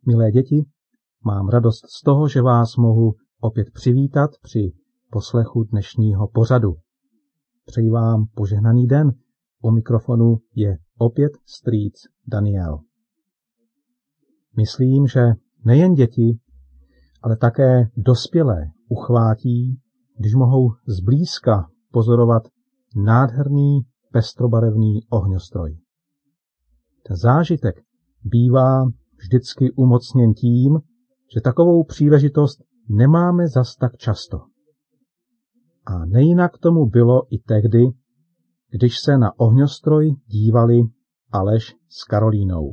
Milé děti, mám radost z toho, že vás mohu opět přivítat při poslechu dnešního pořadu. Přeji vám požehnaný den. U mikrofonu je opět strýc Daniel. Myslím, že nejen děti, ale také dospělé uchvátí, když mohou zblízka pozorovat nádherný pestrobarevný ohňostroj. Ten zážitek bývá vždycky umocněn tím, že takovou příležitost nemáme zas tak často. A nejinak tomu bylo i tehdy, když se na ohňostroj dívali Aleš s Karolínou.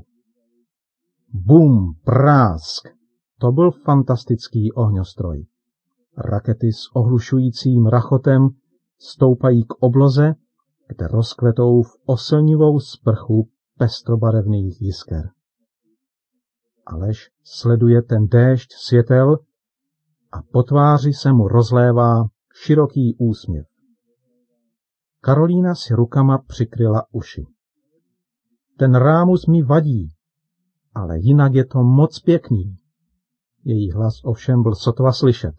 Bum, prásk! To byl fantastický ohňostroj. Rakety s ohlušujícím rachotem stoupají k obloze, kde rozkvetou v oslnivou sprchu pestrobarevných jisker. Aleš sleduje ten déšť světel a po tváři se mu rozlévá široký úsměv. Karolína si rukama přikryla uši. Ten rámus mi vadí, ale jinak je to moc pěkný. Její hlas ovšem byl sotva slyšet.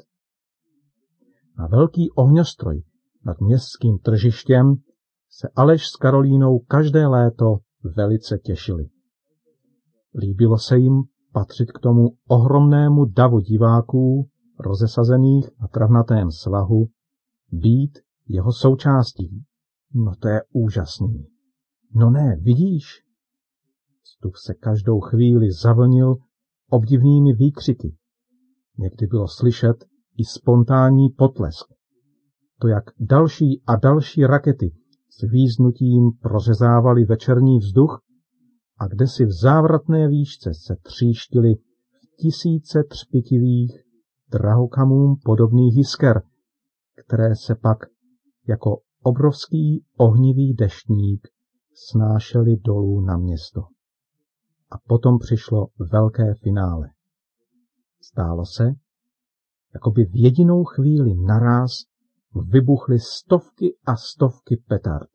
Na velký ohňostroj nad městským tržištěm se Aleš s Karolínou každé léto velice těšili. Líbilo se jim patřit k tomu ohromnému davu diváků, rozesazených na travnatém svahu, být jeho součástí. No to je úžasný. No ne, vidíš? Vstup se každou chvíli zavlnil obdivnými výkřiky. Někdy bylo slyšet i spontánní potlesk. To, jak další a další rakety s význutím prořezávaly večerní vzduch a kdesi v závratné výšce se tříštily v tisíce třpitivých drahokamům podobných jisker, které se pak jako obrovský ohnivý deštník snášely dolů na město. A potom přišlo velké finále. Zdálo se, jako by v jedinou chvíli naráz vybuchly stovky a stovky petard.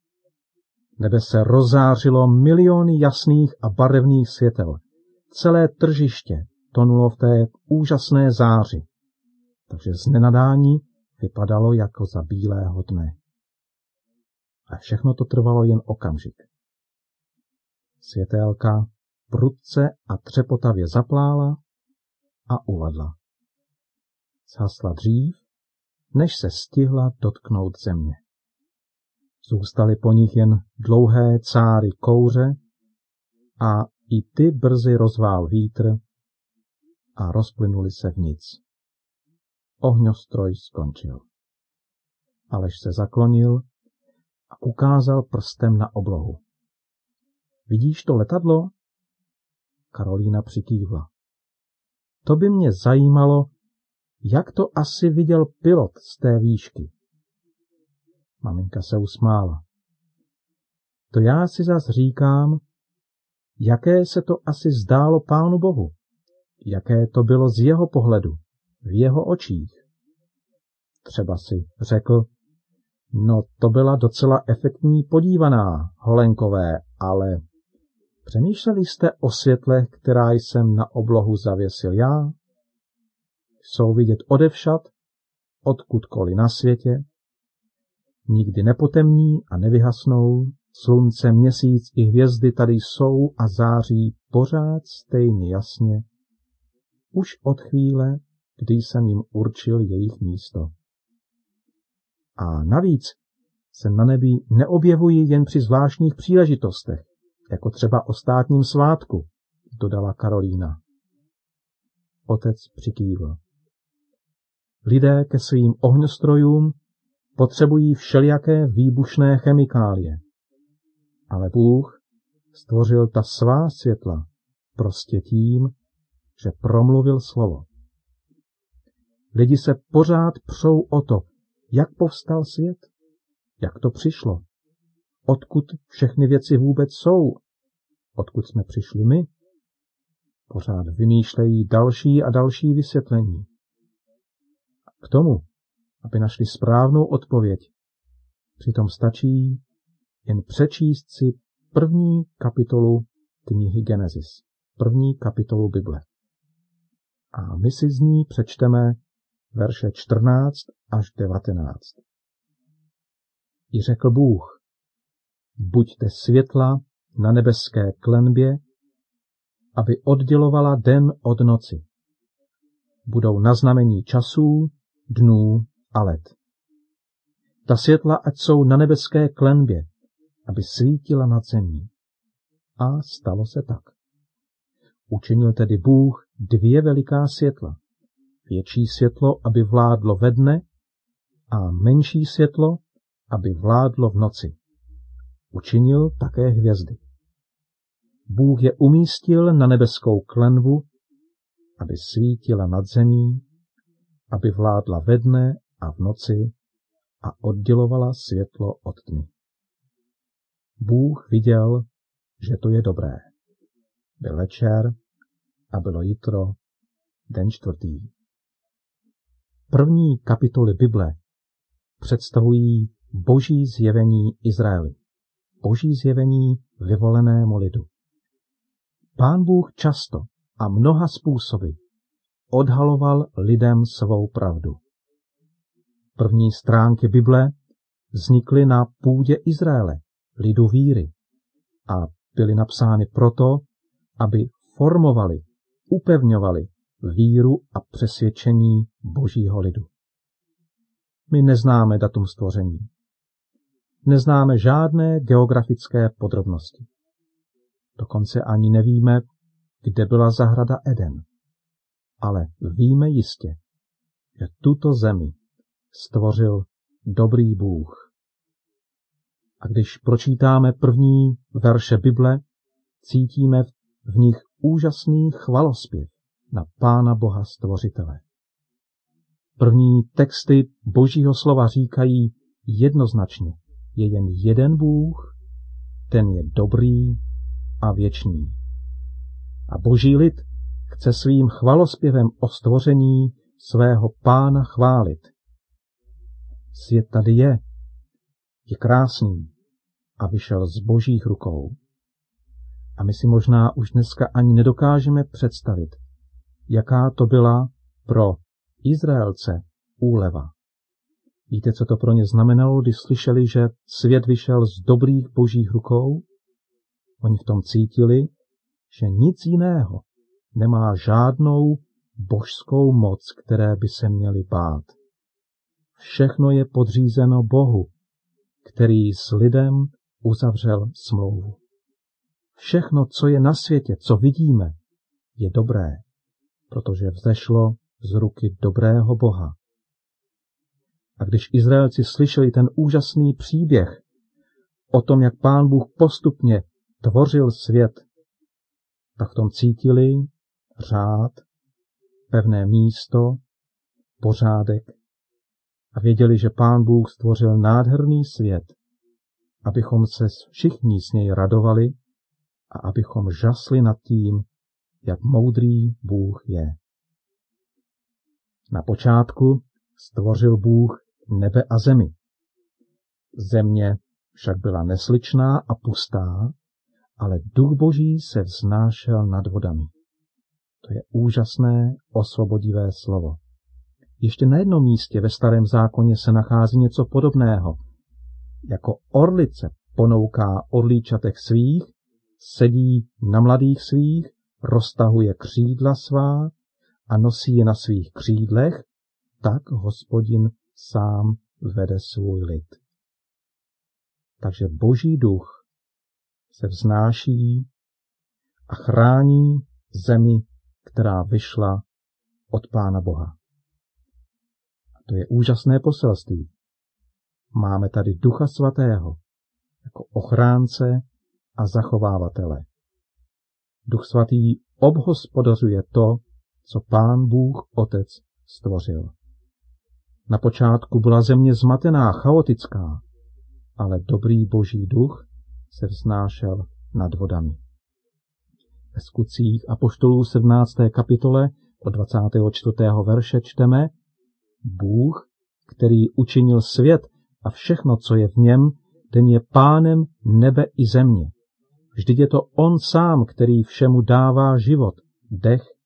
Nebe se rozzářilo miliony jasných a barevných světel. Celé tržiště tonulo v té úžasné záři, takže z nenadání vypadalo jako za bílého dne. A všechno to trvalo jen okamžik. Světélka prudce a třepotavě zaplála a uvadla. Zhasla dřív, než se stihla dotknout země. Zůstaly po nich jen dlouhé cáry kouře a i ty brzy rozvál vítr a rozplynuli se v nic. Ohňostroj skončil. Aleš se zaklonil a ukázal prstem na oblohu. Vidíš to letadlo? Karolína přikývla. To by mě zajímalo, jak to asi viděl pilot z té výšky. Maminka se usmála. To já si zas říkám, jaké se to asi zdálo Pánu Bohu, jaké to bylo z jeho pohledu, v jeho očích. Třeba si řekl, no to byla docela efektní podívaná, holenkové, ale přemýšleli jste o světlech, která jsem na oblohu zavěsil já? Jsou vidět odevšad, odkudkoliv na světě, nikdy nepotemní a nevyhasnou, slunce, měsíc i hvězdy tady jsou a září pořád stejně jasně, už od chvíle, kdy jsem jim určil jejich místo. A navíc se na nebi neobjevují jen při zvláštních příležitostech, jako třeba o státním svátku, dodala Karolína. Otec přikývl. Lidé ke svým ohňostrojům potřebují všelijaké výbušné chemikálie. Ale Bůh stvořil ta svá světla prostě tím, že promluvil slovo. Lidi se pořád přou o to, jak povstal svět, jak to přišlo, odkud všechny věci vůbec jsou, odkud jsme přišli my. Pořád vymýšlejí další a další vysvětlení. K tomu, aby našli správnou odpověď, přitom stačí jen přečíst si první kapitolu knihy Genesis, první kapitolu Bible. A my si z ní přečteme verše 14 až 19. I řekl Bůh, buďte světla na nebeské klenbě, aby oddělovala den od noci. Budou na znamení časů, dnů a let. Ta světla ať jsou na nebeské klenbě, aby svítila nad zemí. A stalo se tak. Učinil tedy Bůh 2 veliká světla. Větší světlo, aby vládlo ve dne, a menší světlo, aby vládlo v noci. Učinil také hvězdy. Bůh je umístil na nebeskou klenbu, aby svítila nad zemí, aby vládla ve dne a v noci a oddělovala světlo od tmy. Bůh viděl, že to je dobré. Byl večer a bylo jitro, den 4. První kapitoly Bible představují boží zjevení Izraeli, boží zjevení vyvolenému lidu. Pán Bůh často a mnoha způsoby odhaloval lidem svou pravdu. První stránky Bible vznikly na půdě Izraele, lidu víry, a byly napsány proto, aby formovali, upevňovali víru a přesvědčení božího lidu. My neznáme datum stvoření. Neznáme žádné geografické podrobnosti. Dokonce ani nevíme, kde byla zahrada Eden. Ale víme jistě, že tuto zemi stvořil dobrý Bůh. A když pročítáme první verše Bible, cítíme v nich úžasný chvalospěv na Pána Boha Stvořitele. První texty Božího slova říkají jednoznačně, je jen jeden Bůh, ten je dobrý a věčný. A Boží lid chce svým chvalospěvem o stvoření svého Pána chválit. Svět tady je krásný a vyšel z Božích rukou. A my si možná už dneska ani nedokážeme představit, jaká to byla pro Izraelce úleva. Víte, co to pro ně znamenalo, když slyšeli, že svět vyšel z dobrých Božích rukou? Oni v tom cítili, že nic jiného nemá žádnou božskou moc, které by se měli bát. Všechno je podřízeno Bohu, který s lidem uzavřel smlouvu. Všechno, co je na světě, co vidíme, je dobré, protože vzešlo z ruky dobrého Boha. A když Izraelci slyšeli ten úžasný příběh o tom, jak Pán Bůh postupně tvořil svět, tak v tom cítili řád, pevné místo, pořádek a věděli, že Pán Bůh stvořil nádherný svět, abychom se všichni s něj radovali a abychom žasli nad tím, jak moudrý Bůh je. Na počátku stvořil Bůh nebe a zemi. Země však byla nesličná a pustá, ale duch Boží se vznášel nad vodami. To je úžasné, osvobodivé slovo. Ještě na jednom místě ve Starém zákoně se nachází něco podobného. Jako orlice ponouká orlíčatech svých, sedí na mladých svých, roztahuje křídla svá a nosí je na svých křídlech, tak Hospodin sám vede svůj lid. Takže Boží duch se vznáší a chrání zemi, která vyšla od Pána Boha. A to je úžasné poselství. Máme tady Ducha Svatého jako ochránce a zachovávatele. Duch Svatý obhospodařuje to, co Pán Bůh Otec stvořil. Na počátku byla země zmatená, chaotická, ale dobrý Boží duch se vznášel nad vodami. Ve Skutcích apoštolů 17. kapitole od 24. verše čteme: Bůh, který učinil svět a všechno, co je v něm, ten je pánem nebe i země. Vždyť je to on sám, který všemu dává život, dech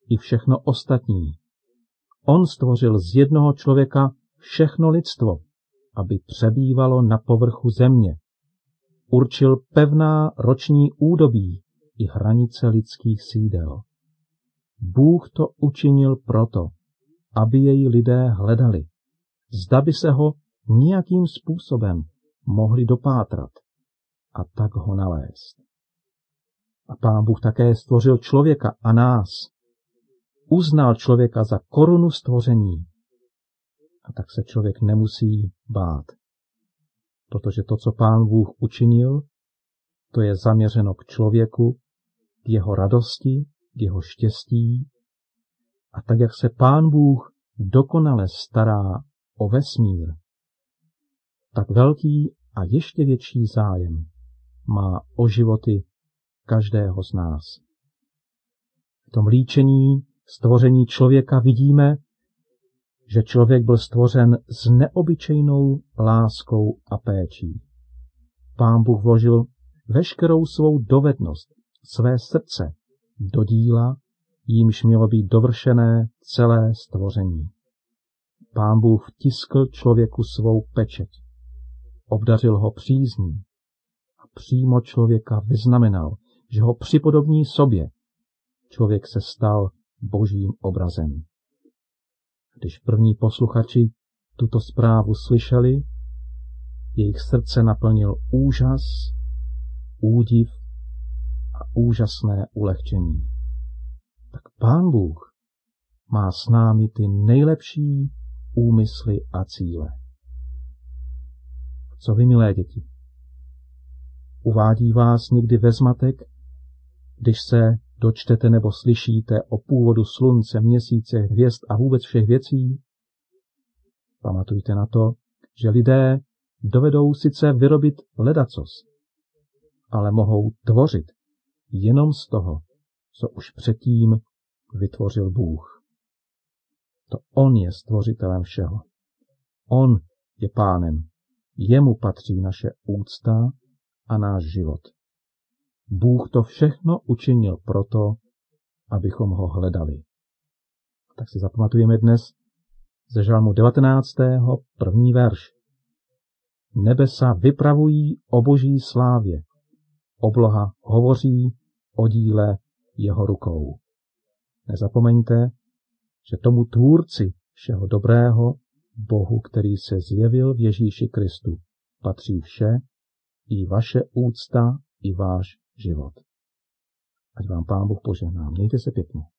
i všechno ostatní. On stvořil z jednoho člověka všechno lidstvo, aby přebývalo na povrchu země. Určil pevná roční údobí i hranice lidských sídel. Bůh to učinil proto, aby jej lidé hledali, zda by se ho nějakým způsobem mohli dopátrat a tak ho nalézt. A Pán Bůh také stvořil člověka a nás. Uznal člověka za korunu stvoření. A tak se člověk nemusí bát. Protože to, co Pán Bůh učinil, to je zaměřeno k člověku, k jeho radosti, k jeho štěstí. A tak, jak se Pán Bůh dokonale stará o vesmír, tak velký a ještě větší zájem má o životy každého z nás. V tom líčení stvoření člověka vidíme, že člověk byl stvořen s neobyčejnou láskou a péčí. Pán Bůh vložil veškerou svou dovednost, své srdce do díla, jímž mělo být dovršené celé stvoření. Pán Bůh vtiskl člověku svou pečeť, obdařil ho přízní a přímo člověka vyznamenal, že ho připodobní sobě. Člověk se stal Božím obrazem. Když první posluchači tuto zprávu slyšeli, jejich srdce naplnil úžas, údiv a úžasné ulehčení. Tak Pán Bůh má s námi ty nejlepší úmysly a cíle. Co vy, milé děti? Uvádí vás někdy ve zmatek, když se dočtete nebo slyšíte o původu slunce, měsíce, hvězd a vůbec všech věcí? Pamatujte na to, že lidé dovedou sice vyrobit ledacos, ale mohou tvořit jenom z toho, co už předtím vytvořil Bůh. To on je stvořitelem všeho. On je Pánem. Jemu patří naše úcta a náš život. Bůh to všechno učinil proto, abychom ho hledali. Tak si zapamatujeme dnes ze Žalmu 19. první verš. Nebesa vypravují o Boží slávě, obloha hovoří o díle jeho rukou. Nezapomeňte, že tomu tvůrci všeho dobrého, Bohu, který se zjevil v Ježíši Kristu, patří vše, i vaše úcta, i váš život. Ať vám Pán Bůh požehná. Mějte se pěkně.